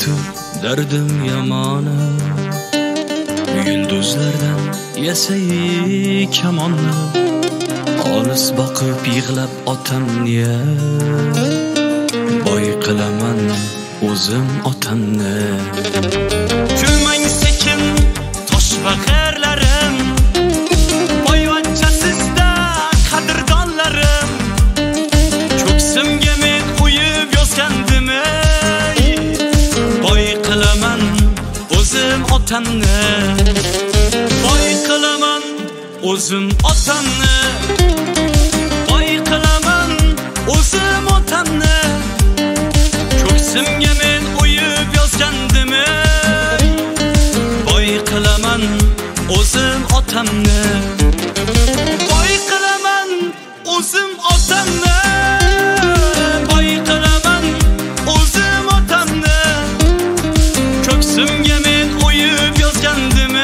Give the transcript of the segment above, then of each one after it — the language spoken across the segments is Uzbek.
tu derdim yamana, yulduzlardan yasay kamonni, olis boqib yig'lab otam niya, boy qilaman o'zim otamni. Kulmang sekin tosh va g'arlarim, boyvachchasizda qadrdonlarim, ko'ksimga men qo'yib yozgandim, boy qilaman o'zim otamni, boy qilaman o'zim otamni, boy qilaman o'zim otamni, ko'ksimga men qo'yib yozgandim, boy qilaman o'zim otamni, boy qilaman o'zim otamni, boy qilaman o'zim otamni, ko'ksimga men qo'yib yozgandim,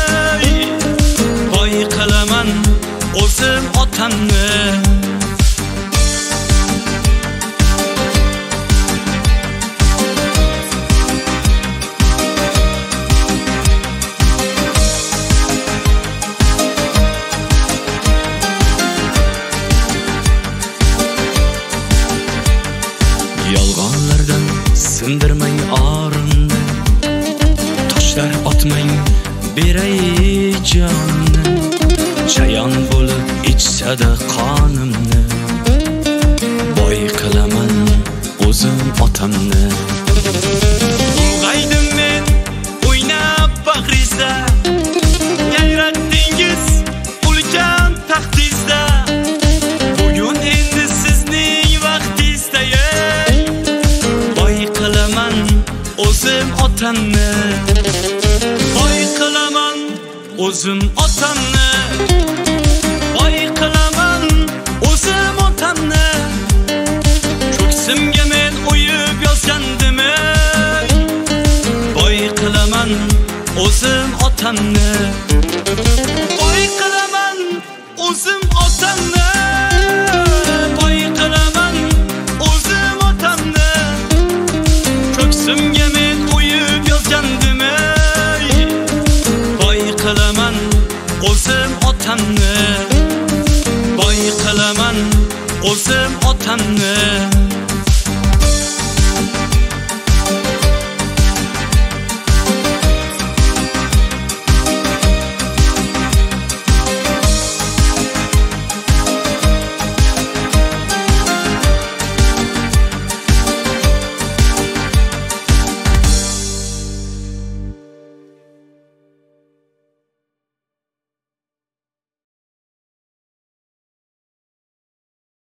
boy qilaman o'zim otamni. Yolg'onlardan sindirmang orimni, toshlar otmang beray jonni, chayon bo'lib ichsada qonimni, boy qilaman o'zim otamni. Ulg'aydim men o'ynab bag'ringizda, yayratdingiz ulkan taxtingizda, bugun endi sizning vaqtingizda, boy qilaman o'zim otamni, boy qilaman o'zim otamni, boy qilaman o'zim otamni, ko'ksimga men qo'yib yozgandim, boy qilaman o'zim otamni.